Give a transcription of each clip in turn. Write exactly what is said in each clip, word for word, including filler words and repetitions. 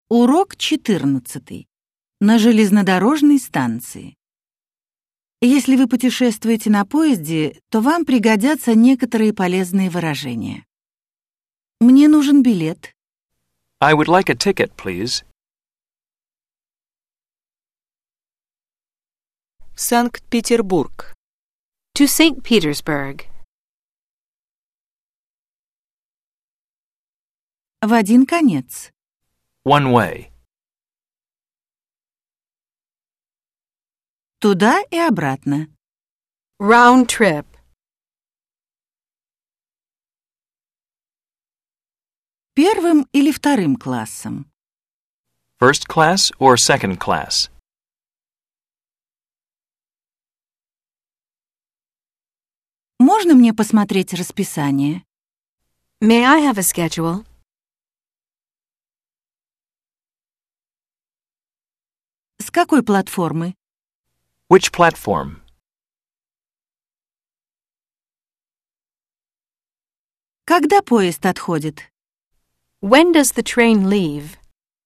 Урок четырнадцатый. На железнодорожной станции. Если вы путешествуете на поезде, то вам пригодятся некоторые полезные выражения. Мне нужен билет. I would like a ticket, please. Санкт-Петербург. To Saint Petersburg. В один конец. One way. Туда и обратно. Round trip. Первым или вторым классом. First class or second class? Можно мне посмотреть расписание? May I have a schedule? С какой платформы? Which platform? Когда поезд отходит? When does the train leave?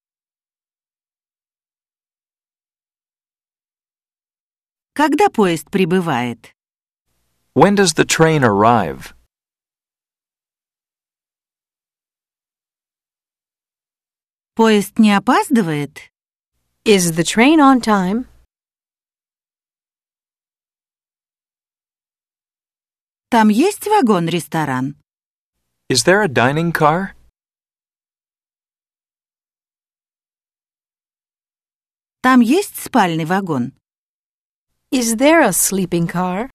Когда поезд прибывает? When does the train arrive? Поезд не опаздывает? Is the train on time? Там есть вагон-ресторан? Is there a dining car? Там есть спальный вагон? Is there a sleeping car?